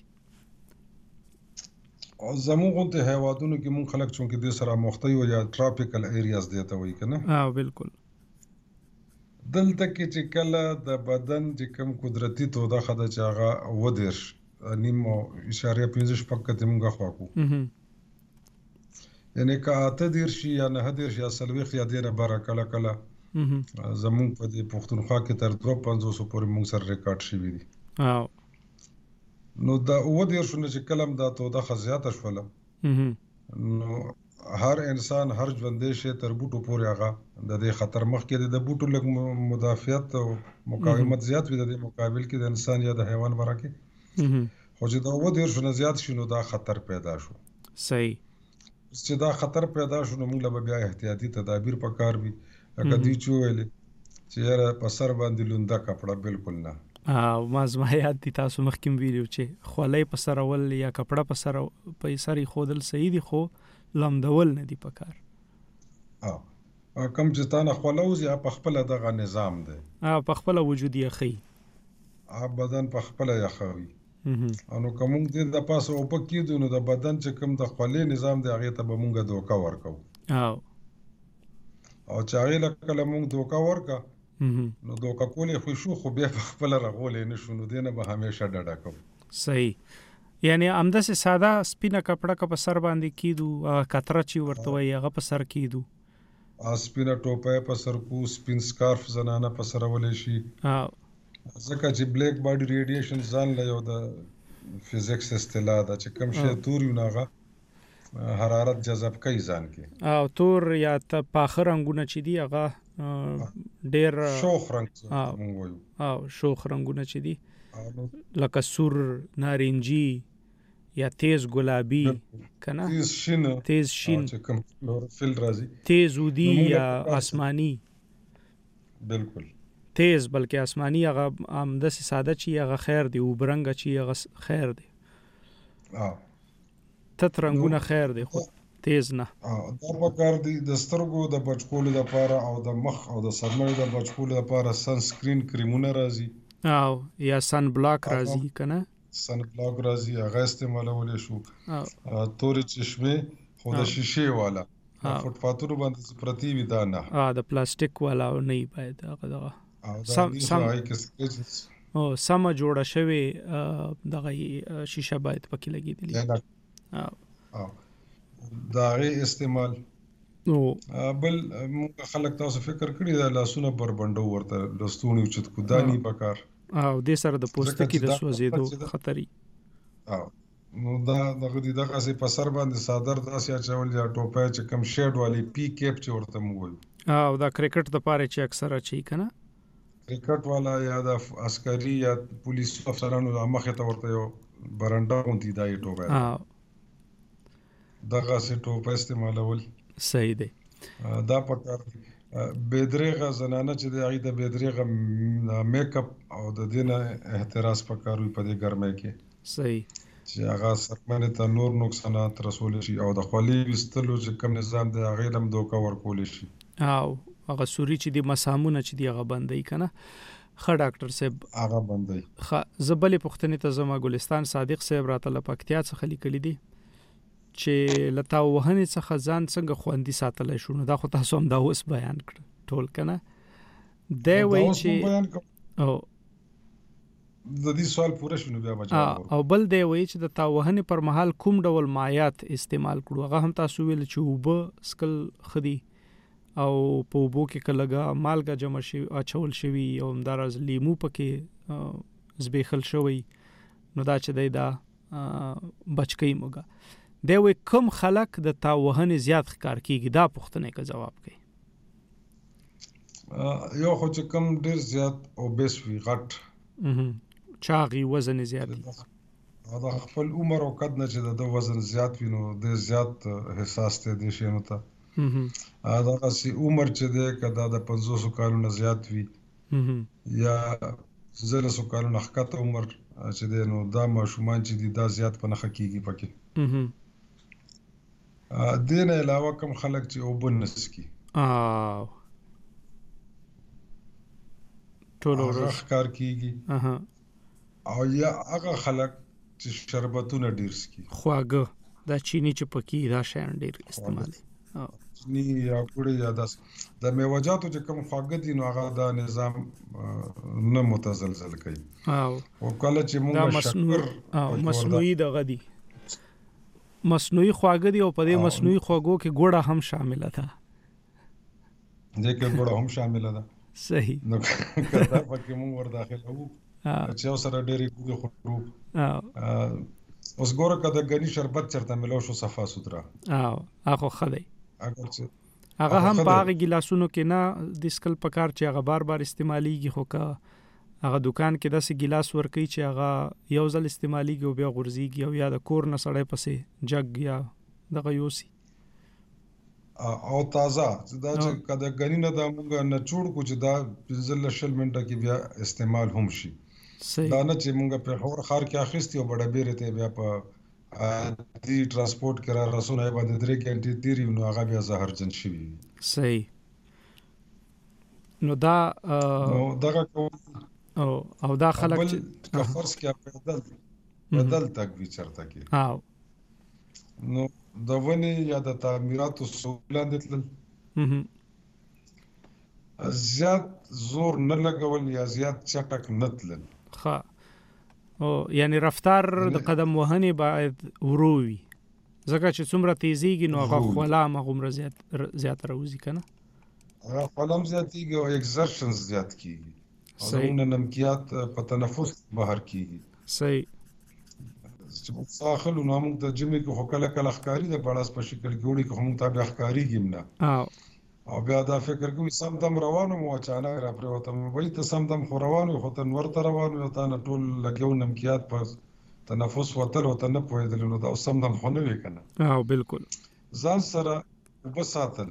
زموږ غونډه هیوادونو کې مونږ خلک چونکې د سره مخته یو یا ټراپیکل ایریاز دی ته وایي کنه. بالکل. دلته کې چې کله د بدن چې کوم قدرتي تودوخه ده چې هغه ودرش نیم اشاره 15 پکته مونږه خواکو یعنی که اته دیر شي یا نه دیر شي یا سلويخ یا دینه بار کله کله زمون په دې پښتونخوا کې تر 2500 پورې مونږ سره ریکارډ شوی دي. نو دا و دیر شونه چې کلم دا تودوخه زیاته شوله نو هر انسان هر ژوندې شي تر بوټو پورې هغه د دې خطر مخ کې د بوټو لږ مدافعت او مقاومت زیات وي د مقابل کې د انسان یا د حیوان برکه خو چې دا و دیر شونه زیات شنو دا خطر پیدا شو. صحیح. چې دا خطر پیدا شو نو موږ له بیا احتیاطي تدابیر پکار وي لکه دوی چې ویل چې یاره په سر باندې لونده کپړه بالکل نه. ما زما یاد دي تاسو مخکې ویلو چې خولۍ په سر ول یا کپړه په سر په سری خودل صحیح دي خو لمدول نه دي پکار. کم چې تانه خولوزي په خپل دغه نظام دی په خپل وجود یې خي بدن په خپل یې خوي انو کوم دې د پاسه او پکې نو د بدن چې کوم د خولې نظام دی هغه ته به مونږه دوکا ورکو او چې هغه لکه مونږ دوکا ورکا نو دوکا کولې خو شو خو بیا خپل رغولې نشو نو دینه به همیشه ډډه کوو. صحیح. یعنی امده سه ساده سپینه کپړه کا په سر باندې کیدو کتره چی ورته وي هغه په سر کیدو سپینه ټوپه په سر کو سپین سکارف زنانه په سر ولې شي ځکه چې بلیک باډي ریډیشن ځان له یو د فزیکس اصطلاح ده چې کوم شی تور یو ناغه حرارت جذب کوي ځان کې او تور یا ته پاخه رنگونه چي دي هغه ډیر شوخ رنگ مونږ وایو او شوخ رنگونه چي دي لکه سور نارنجي یا تیز گلابی کنه تیز شین چې کوم کلوروفیل راځي تیز ودی یا آسمانی بالکل تیز بلکې آسمانی هغه عمده سي ساده چی هغه خیر دی او برنګ چی هغه خیر دی تت رنگونه خیر دی خو تیز نه دا پکار دی د سترګو د بچکولو لپاره او د مخ او د سرمنې د بچکولو لپاره سن سکرین کریمونه راځي او یا سن بلاک راځي کنه سن بلاک راځي هغه استعمالول شو تورې چشمه خو د شیشه والا فوټ پاتورو باندې پرتی وی دا نه د پلاستیک والا نه باید هغه سم جوړه شوی دغه شیشه باید پکې لګیدلی دا غي استعمال نو بل موږ خلک تاسو فکر کړی دا لاسونه بربندو ورته لستونی چت کو دانی پکار او د سره د پوستکي د سوځیدو خطري نو دا دغه سي په سر باندې صادر داسې چول یا ټوپه چې کم شیډ والی پی کیپ چې ورته موږ او دا کرکټ د پاره چې اکثره چي کنه کرکټ والا یا د عسکري یا پولیس افسرانو مخه ته ورته یو برنډا غونډي دای ټوپه دغه سي ټوپه استعمالول صحیح دی. دا پکار دی بيدريغه زنانه چې د هغه د بيدريغه میک اپ او د دینه احتراز پکاروي په دې ګرمه کې صحیح چې هغه سرمنه ته نور نقصانات رسول شي او د خولي وستلو چې کوم نظام د هغه لم دوکا ورکول شي او هغه سوري چې د مسامونه چې دی هغه بندي کنه. خ ډاکټر صاحب هغه بندي خ زبلې پښتنې ته زما ګلستان صادق صاحب راته لپکتیا څخه لیکلي دي چې لتا وهنې څخه ځان څنګه خوندي ساتلای شو نو دا خو تاسو هم دا اوس بیان کړ ټول کنه دا وایي چې او د دې سوال پوره شونه بیا بچا او بل دی وایي چې د تاوهنې پر مهال کوم ډول مایات استعمال کړو هغه هم تاسو ویل چې اوبه سکل خدي او په اوبو کې کلهګه مالګه جمع شي اچول شوی او همدارز لیمو پکې زبېخل شوی نو دا چې دی دا بچکی موږ دی وایي کوم خلک د تاوهنې زیات ښکار کیږي دا پوښتنې کا جواب کوي یو خو چې کم ډیر زیات او بیس وی غټ چاغي وزن زیات دا خپل عمر او قد نه چې د وزن زیات وي نو د زیات حساس ته دي شي نو ته دا چې عمر چې ده کدا د 500 کالونو زیات وي یا زله سو کالونو حقته عمر چې ده نو دا ماشومان چې دي دا زیات په نخ کیږي پکې دین علاوه کوم خلک چې وبنس کی ټول ورځ کار کیږي او یا هغه خلک چې شربتونه ډیر سکي خواږه دا چینی چې پکې دا شان ډیر استعمالي چینی یا ګوړې یا داس د میوجاتو چې کوم خواږه دي نو هغه دا نظام نه متزلزل کوي او کله چې موږ شکر مصنوعي دغه دي مصنوعي خواږه دي او په دې مصنوعي خواږو کې ګوړه هم شامله ده دغه ګوړه هم شامله ده صحیح نو کله پکې موږ ور داخله وو چې اوسره ډېری ګوګه خورو اوس ګوره کده غني شربت چرته ملو شو صفا سوترا هغه خدای اگر چې هغه هم باغ ګلاسونو کې نه د سکل پکار چې هغه بار بار استعماليږي خو کا هغه دکان کې داسې ګلاس ورکي چې هغه یو ځل استعماليږي او بیا غورځيږي او یا د کور نه سړی پسې جګ یا دغه یوسي او تازه دا چې کده غنی نه دا موږ نه چوڑ کو چې دا 15 منټه کې بیا استعمال هم شي دا نه چې موږ په هور خار کې اخیستي او بڑا بیره ته بیا په دی ترانسپورت کې را رسونه باندې 3 غنټې تیری نو هغه بیا زهرجن شي صحیح نو دا نو دغه او دا خلک چې فرض کې بدل تک وی چرته کې نو د ونی یا د تعمیراتو سہولت دتل زیات زور نه لګول یا زیات چټک نه تلل ها او یعنی رفتار د قدم وهنې باید وروي ځکه چې څومره تیزیږي نو هغه خلا مغمره زیات راوځي کنه هغه خلم زیاتیږي او ایکزرشنز زیات کیږي او نو نمکیات په تنفس بهر کیږي صحیح چې داخل نو موږ د جمعې کې هکله کله ښکاری د بڑاس په شکل کې وړي کوم تابع ښکاری کیمنه او بیا دا فکر کوي سم دم روانو مو اچانک را پروته وای ته سم دم خو روانو خو ته ورته روانو ته نه ټول لګیو نمکیات په تنفس وتل او ته نه پوهېدل نو دا سم دم خو نه وکنه بالکل ځان سره وبساتل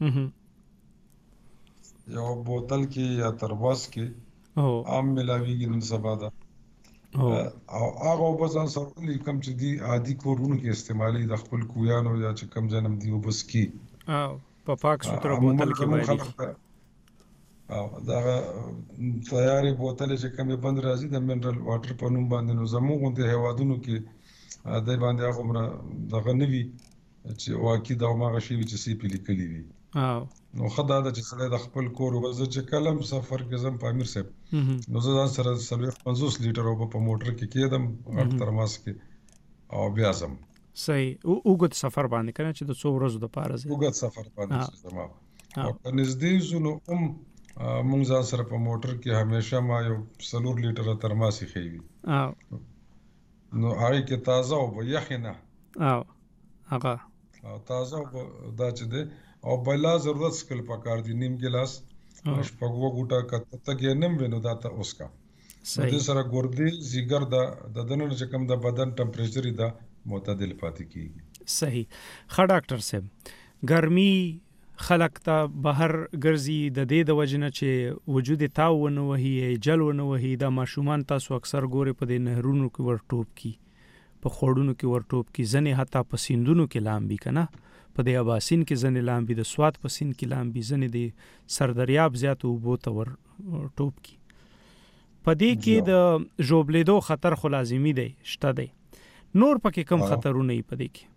یو بوتل کې یا ترواس کې عام ملاویږي نن سبا دا او هغه وبځان سره کوم چې دی عادي کورونو کې استعمالي د خپل کویانو یا چې کم جنم دی وبس کی په پاک سوتره بوتل کې وایي او دا تیارې بوتل چې کومه بند راځي د منرال واټر په نوم باندې نو زموږ د هوادونو کې د باندې هغه دغه نوي چې واقعي دا ماغه شی چې سی پی لیکلي وي نو خدای دا چې سره د خپل کور وزه چې کلم سفر کې زم پامیر صاحب نو ځان سره 50 لیټر او په موټر کې کېدم غټ ترماس کې او بیا زم صحیح وګت سفر باندې کنه چې د 100 ورځې د پاره زه وګت سفر باندې زما او نږدې زونو مونږ ځان سره په موټر کې همیشه ما یو 4 لیټر ترماسي خېوي نو هغه کې تازه او یخنه هغه تازه دا چې ده او بلا ضرورت سکل پکار دي نیم ګلاس شپږو ګوټه کته کې نیم وینو دا ته اوس کا د سره ګردي زیګر د دنه چې کم د بدن ټمپریچر دا معتدل پاتې کیږي صحیح ښه ډاکټر صاحب ګرمي خلق ته بهر ګرځي د دې د وجنه چې وجود تاونه وهي جلونه وهي د ماشومان تاسو اکثر ګوره په دې نهرونو کې ورټوب کی په خوړونو کې ورټوب کی ځنه حتی په سیندونو کې لامبي کنه په دې اباسین کې ځنه لامبي د سواد په سین کې لامبي ځنه د سردریاب زیات وبو ته ورټوب کی په دې کې د جوبلیدو خطر خو لازمی دی شته دی نور پکې کم خطرونه یې پدې کې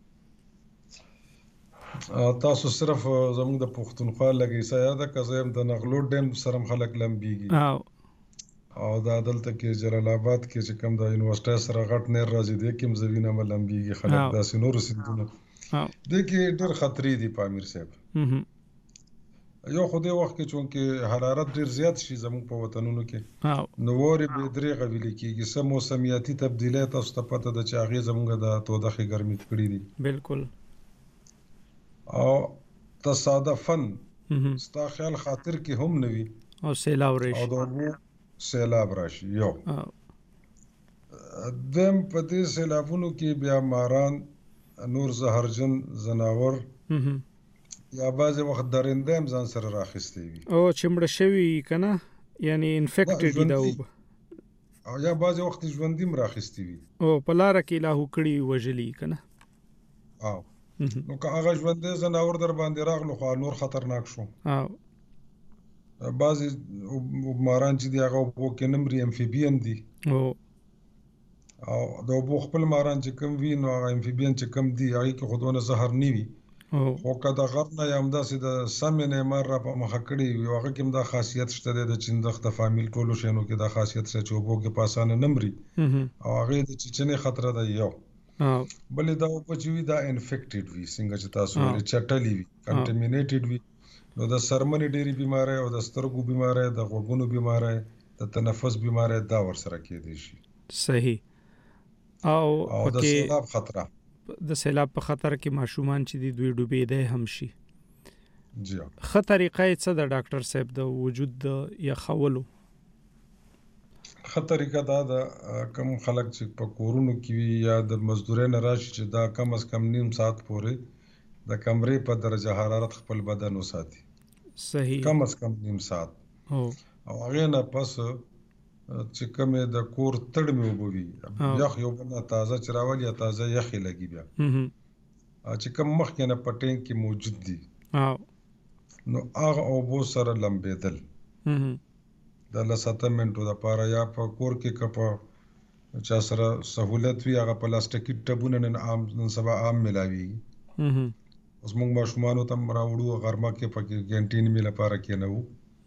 تاسو صرف زموږ د پښتونخوا لګي سیاده کزم د نغلو ډیم سرم خلک لمبيږي او دا دلته کې جلال آباد کې چې کوم د یونیورسيټي سره غټ نیر راځي د کوم زوینه ملمبيږي خلک داسې نور سیندونه د کې ډېر خطرې دي په امیر صاحب یو خو دې وخت کې چونکه حرارت ډېر زیات شي زموږ په وطنونو کې نو وری به درې غویل کېږي سم موسمیاتي تبدیلات او ستپته د چاغې زموږ د تودخې ګرمي کړې دي بالکل او تصادفاً ستا خیال خاطر کې هم نوي او سیلاب راشي او دغه سیلاب راشي یو دم په دې سیلابونو کې بیا ماران نور زهرجن زناور یا بعضې وخت درنده هم ځان سره راخیستی وي او چې مړه شوي که نه یعنې انفیکټډ وي دا اوبه او یا بعضې وخت ژوندي هم راخیستی وي او په لاره کې لاهو کړي وژلي که نه او نو که هغه ژوندی زناور در باندې راغلو خو نور خطرناک شو بعضې ماران چې دي هغه اوبو کې نه مري امفیبین دي او د اوبو خپل ماران چې کم وي نو هغه امفیبین چې کم دي هغې کې خو دونه زهر نه وي خو که د غر نه یا همداسې د سمې نه مار را په مخه کړي وي هغه کې هم دا خاصیت شته دی د چندخ د فامیل ټولو شیانو کې دا خاصیت شته چې اوبو کې په اسانه نه مري او هغې د چیچنې خطره ده یو بلې دا اوبه چې وي دا انفیکټډ وي څنګه چې تاسو ویلې چټلې وي کنټمینیټډ وي نو د سرمنې ډېرې بیماری او د سترګو بیماری د غوږونو بیماری د تنفس بیماری دا ورسره کېدی شي صحیح او د سیلاب خطره د سیلاب په خطر کې ماشومان چې دوی ډوبېدای هم شي جی ښه طریقه یې څه ده ډاکټر صاحب د وجود د یخولو ښه طریقه دا ده کوم خلک چې په کورونو کې وي یا د مزدورۍ نه راشي چې دا کم از کم نیم ساعت پورې د کمرې په درجه حرارت خپل بدن وساتي صحیح کم از کم نیم ساعت او هغې نه پس چې کومې د کور تړمې اوبه وي یخ یو بل نه تازه چې راولي یا تازه یخې لګي بیا چې کوم مخکې نه په ټینک کې موجود دي نو هغه اوبو سره لمبېدل د 7 منټو دپاره یا په کور کې که په چا سره سهولت وي هغه پلاستیکي ټبونه نن سبا عام میلاویږي اوس موږ ماشومانو ته هم راوړو غرمه کې پکې کینټین مې لپاره کېنوو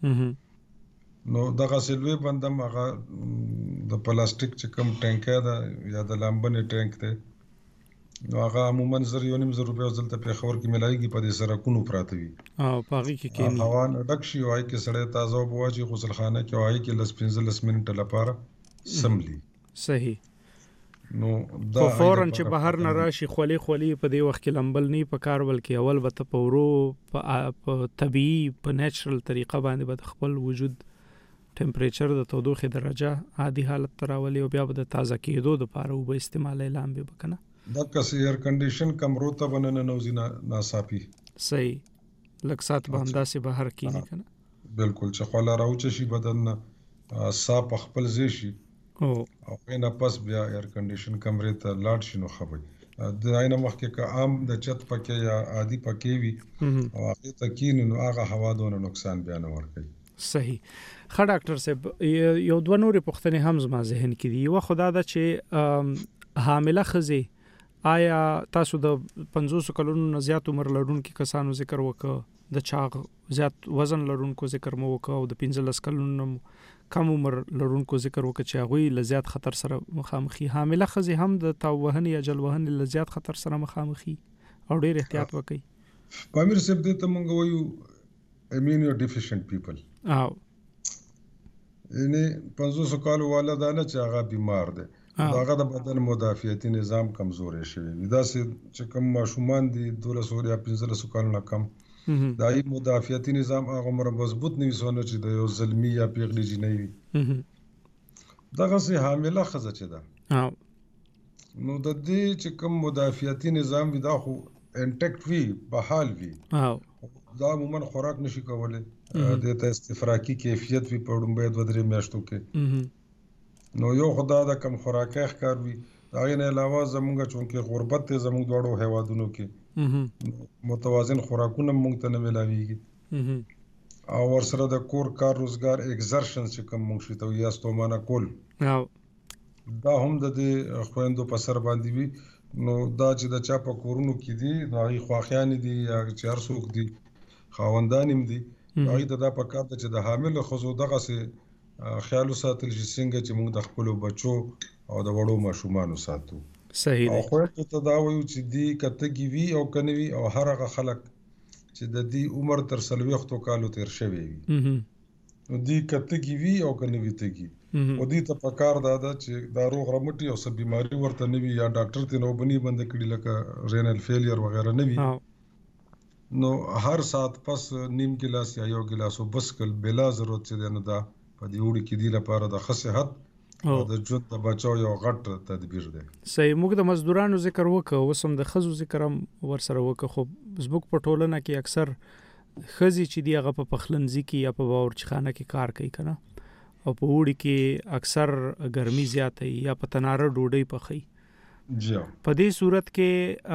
نو دغسې لوی بندم هغه د پلاستیک چې کوم ټینکی ده یا د لامبنې ټینک دی نو هغه عموماً 1.5 روپۍ اوس دلته پېښور کې میلاویږي په دې سړکونو پراته وي او په هغې کې کښېني هوا نه ډک شي او هغې کې سړی تازه اوبه واچوي غسلخانه کې او هغې کې 15 منټه لپاره سملي صحیح نو خو فوراً چې بهر نه راشي خولې په دې وخت کې لمبل نه په کار ول کې اول به ته په ورو په طبیعي په نیچرل طریقه باندې به خپل وجود ټمپریچر د تودوخې درجه عادي حالت ته راولي او بیا به د تازه کېدو دپاره اوبه استعمالوي لامبې به که نه دقسې ایر کنډیشن کمرو ته به ننوځي ناڅاپي صحیح لږ ساعت به همداسې بهر کښېني که نه بلکل چې خوله راوچه شي بدن نه ساه په خپل ځای شي او هغې نه پس بیا ایر کنډیشن کمرې ته لاړ شي نو ښه به وي د هغې نه مخکې که عام د چت پکې یا عادي پکې وي او هغې ته کښېني نو هغه هوا دونه نقصان بیا نه ورکوي صحیح ښه ډاکټر صاحب یو دوه نورې پوښتنې هم زما ذهن کې دي یوه خو دا ده چې حامله ښځې آیا تاسو د 50 کلونو نه زیات عمر لرونکي کسانو ذکر وکړه د چاغ زیات وزن لرونکو ذکر مو وکړه او د 15 کلونو کم عمر لرونکو ذکر وکړه چې هغوی له زیات خطر سره مخامخي حامله ښځې هم د تاو وهنې یا جل وهنې له زیات خطر سره مخامخي او ډېر احتیاط وکړي امیر صاحب دې ته موږ وایو امینو ډیفیشنټ پیپل یعنې 500 کالو والا دا نه چې هغه بیمار دی هغه د بدن مدافعتي نظام کمزوری شوی وي داسې چې کوم ماشومان دي 12 یا 15 کالو نه کم د هغې مدافعتي نظام هغه عمره مضبوط نه وي څونه چې د یو زلمي یا پیغلې جینۍ وي دغسې حامله ښځه چې ده نو د دې چې کوم مدافعتي نظام وي دا خو انټیکټ وي بحال وي دا عموماً خوراک نشي کولی دې ته استفراقي کیفیت وي په لومړۍ 2-3 میاشتو کې نو یو خدا د کم خوراکي ښکار وي د هغې نه علاوه زموږ چونکې غربت دی زموږ دواړو هیوادونو کې متوازن خوراکونه موږ ته نه میلاویږي او ورسره د کور کار روزګار اگزرشن چې کوم موږ شي ته یا ستومانه کول دا هم د دې خویندو په سر باندې وي نو دا چې د چا په کورونو کې دي د هغې خواښیانې دي یا چې هر څوک دي خاوندان هم دي هغې ته دا پکار ده چې د حاملو ښځو دغسې خیال وساتل چې څنګه چې موږ د خپل بچو او د وړو ماشومانو ساتو. صحیح او دی. خو ته دا وایو چې دی کتهږي وي او کنه وي او هر هغه خلک چې د دې عمر تر 40 کالو تیر شوی وي نو دی کتهږي وي او کنه وي تهږي او دې ته پکار دا چې دا روغ رمټي او څه بیماری ورته نه وي یا ډاکټر ته نو بني بند کړي لکه رینل فیلیر وغیرہ نه وي نو هر ساعت پس نیم ګلاس یا یو ګلاس وبس کل بلا ضرورت چې نه دا په دې وړي کې دی لپاره د خصحت او د ژوند د بچاو یو غټ تدبیر دی. صحیح. موږ د مزدورانو ذکر وکړو، اوس هم د ښځو ذکر هم ورسره وکړو، خو زموږ په ټولنه کې اکثر ښځې چې دي هغه په پخلنځي کې یا په باورچخانه کې کار کوي که نه، او په اوړي کې اکثر ګرمي زیاته وي یا په تناره ډوډۍ پخوي. په دې صورت کې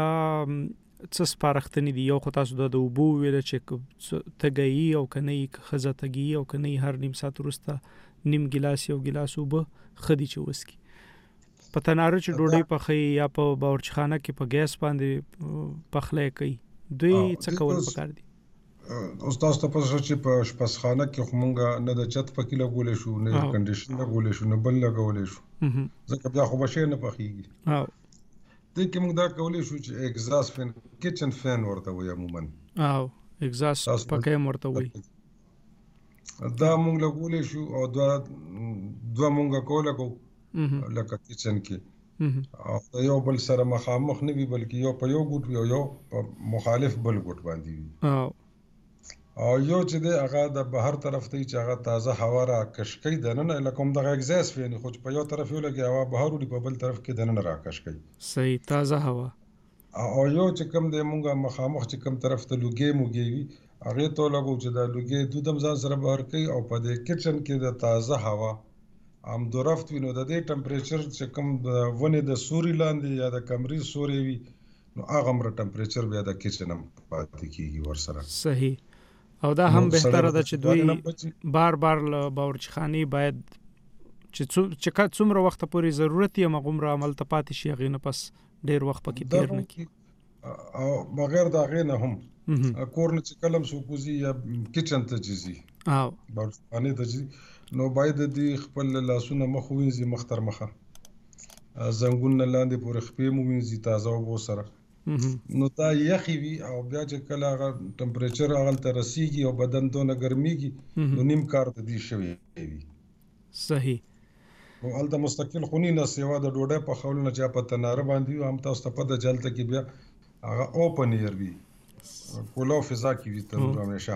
څه سپارښتنې دي؟ یو خو تاسو د اوبو ویل چې تږی او که نه یې ښځه تږي او که نه یې هر نیم ساعت وروسته نیم ګلاس یو ګلاس اوبه ښه دي چې وڅښي. په تناره چې ډوډۍ پخوي یا په باورچخانه کې په ګیس باندې پخلی کوي، دوی څه کول پکار دي؟ اوس تاسو ته پوه شو چې په شپسخانه کې خو مونږ نه د چت پکې لګولی شو، نه اییر کنډیشن لګولی شو، نه بل لګولی شو، ځکه بیا خو به شی نه پخېږي. دې کې مونږ دا کولی شو چې اګزاست فین، کچن فین ورته وایي عموما، اګزاست پکې هم ورته وایي، دا مونږ لګولی شو او دوه مونږ کوله کو لکه کچن کې او یو بل سره مخامخ نه وي بلکې یو په یو ګوټ وي او یو په مخالف بل ګوټ باندې وي او یو چې دی هغه د بهر طرف ته چې هغه تازه هوا را کش کوي دننه لکه هم دغه اګزاست فین خو په یو طرف یو لګي هوا بهر وړي په بل طرف کې دننه را کش کوي. صحیح، تازه هوا. او یو چې کوم دی مونږ مخامخ چې کوم طرف ته لوګي موګي وي هغه ته لګو چې دا لوګي دودم ځان سره بهر کوي او په دې کچن کې د تازه هوا ام درفت وینو د دې ټمپریچر چې کوم د ونې د سوري لاندې یا د کمرې سوري وي نو هغه مر ټمپریچر بیا د کچن هم پاتې کیږي ورسره. صحیح. او دا هم بهتره ده چې دوی بار بار باورچخانه باید چې څومره وخت پورې ضرورت یې مغمره عمل ته پاتې شي هغې نه پس ډېر وخت پکې تیر نه کړي. او بغیر د هغې نه هم کور نه چې کلم څوک وځي یا کچن ته چې ځي باورچخانې ته ځي نو باید د خپل لاسونه مخ ووینځي، مخ تر مخه زنګون لاندې پورې خپې مو وینځي تازه اوبو سره، نو دا یخي وي او بیا چې کله هغه ټمپریچر هغلته رسیږي او بدن دونه ګرمیږي نو نیم کار ته دی شوی وي. صحیح. نو هلته مستقل خونی نه سیوا د ډوډۍ پخولو نه چې په تناره باندې وي هم تاسو ته پته چې هلته کې بیا هغه اوپن ایر وي، کولو فضا کې وي تنور همیشه.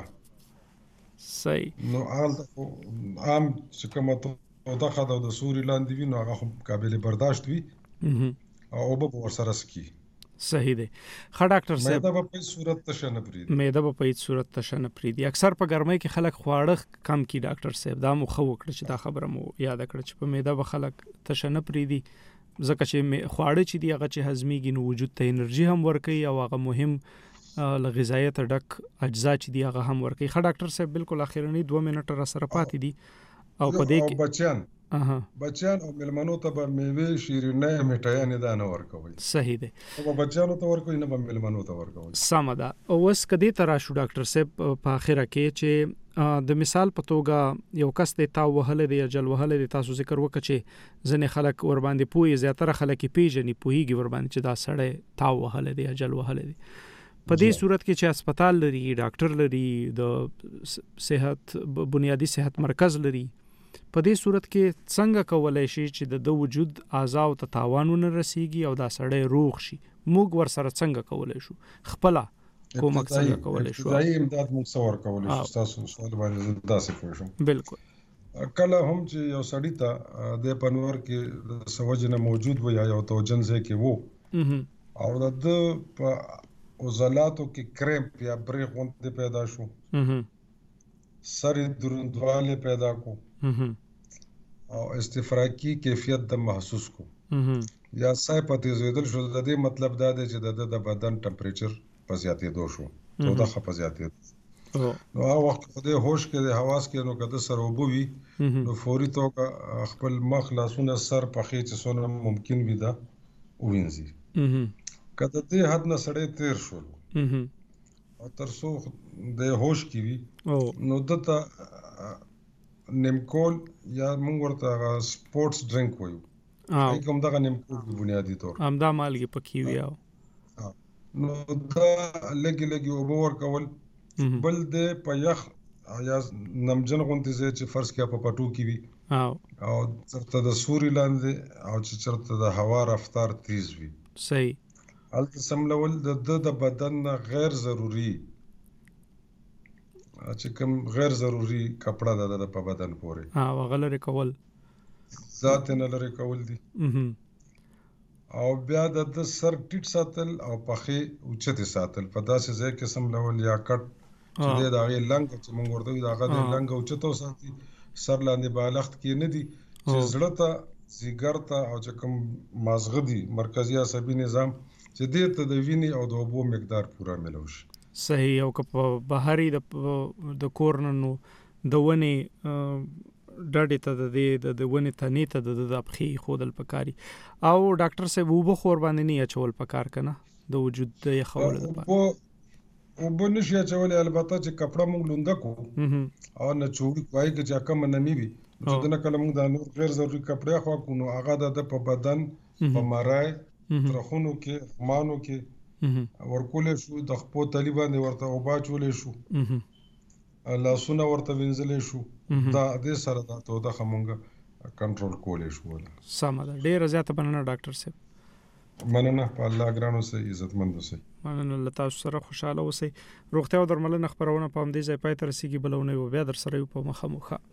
صحیح. نو هلته عام چې کومه تودوخه ده د سوري لاندې وي نو هغه قابل برداشت وي او اوبه به ورسره څښي. صحیح دی. ښه ډاکټر صاحب، معده به په هیڅ صورت تشه نه پرېږدي. معده به په هیڅ صورت تشه نه پرېږدي. اکثر په ګرمۍ کې خلک خواړه کم کړي ډاکټر صاحب، دا مو ښه وکړه چې دا خبره مو یاده کړه چې په معده به خلک تشه نه پرېږدي ځکه چې خواړه چې دي هغه چې هضمېږي نو وجود ته انرژي هم ورکوي او هغه مهم له غذایت ډک اجزا چې دي هغه هم ورکوي. ښه ډاکټر صاحب، بالکل اخرنی 2 منټه را سره پاتې دي او په دې کې بچیان او ملمنو ته به میوې شیرینه میټایانې دا نه ورکوي. صحیح دی. او بچیانو ته ورکوي نه به ملمنو ته ورکوي. سمه ده. اوس کدی تر شو ډاکټر صاحب په اخره کې چې د مثال په توګه یو کس د تاو وهله دی یا جل وهله دی، تاسو ذکر وکړه چې ځنې خلک ور باندې پوي، زیاتره خلک پیژني پوهیږي ور باندې چې دا سړی تاو وهله دی یا جل وهله دی. په دې صورت کې چې هسپتال لري، ډاکټر لري، د صحت بنیادی صحت مرکز لري، په دې صورت کې څنګه کولای شي چې د وجود اعضاء ته تاوانونه رسیږي او دا سړی روغ شي؟ موږ ور سره څنګه کولای شو خپل کومک څنګه کولای شو؟ ځای امداد موږ څور کولای شو؟ تاسو سوال باندې داسې پوه شو. بالکل. کله هم چې یو سړی ته د پنور کې سوجنه موجود و یا یو توجن ځای کې وو او د په عضلاتو کې کرمپ یا بریغ غونډه پیدا شو، سر دروندواله پیدا کو او استفراقی کیفیت د محسوس کو یا سای پته زیدل شو، د دې مطلب دا دی چې د بدن ټمپریچر په زیاتېدو شو، تودوخه په زیاتېدو نو هغه وخت په دې هوش کې د حواس کې نو کده سره وبوي نو فوري توګه خپل مخ لاسونه سر په خې چې څونه ممکن وي دا وینځي. کده دې حد نه سړی تیر شو او تر څو د هوش کې وي نو دته نیمکول یا موږ ورته هغه سپورټس ډرینک وایو کوم دغه نیمکول په بنیادي طور همدا مالګې پکې وي نو دا لګي اوبه ورکول بل د په یخ یا نمجن غونډې چې فرض کړه په پټو کې وي او چرته د سوري لاندې او چې چرته د هوا رفتار تیز وي صحیح هلته سملول د بدن غیر ضروري چې کوم غیر ضروري کپڑا د په بدن پورې غلره کول ذات نه لري کول دي او بیا د سر ټیټ ساتل او پخې اوچته ساتل په داسې ځای کې سملول یا کټ چې د هغه لنګ چې موږ ورته د هغه لنګ اوچته ساتي سر لاندې بالښت کې نه دي چې زړه ته زیګر ته او چې کوم مازغه دي مرکزی عصبي نظام چې دې ته د وینې او د اوبو مقدار پورا ملو شي صحیح او که په بهاري د کورننو د ونې ډاډې ته د ونې تنې ته د پخې خودل پکاري او ډاکټر صاحب وبو خور باندې نه اچول پکار کنه د وجود د یخول لپاره او بنشي اچول البته چې کپڑا موږ لوندا کو او نه چوړي کوي چې کم نمی وي چې دنه کله موږ د نور غیر ضروري کپڑا خو کو نو هغه د په بدن په مرای ترخونو کې مانو کې ورکولې شو د خپل طالبان ورته او باچولې شو الله سونه ورته وینځلې شو دا دې سره دا ته د خمونګه کنټرول کولې شو سم ده ډېر زیاته بننه ډاکټر صاحب مننه په الله ګرانو سه عزتمند اوسئ مننه الله تاسو سره خوشاله اوسئ روغتیا او درملنه خبرونه په همدې ځای پای ته رسیدي بلونه بیا در سره یو په مخه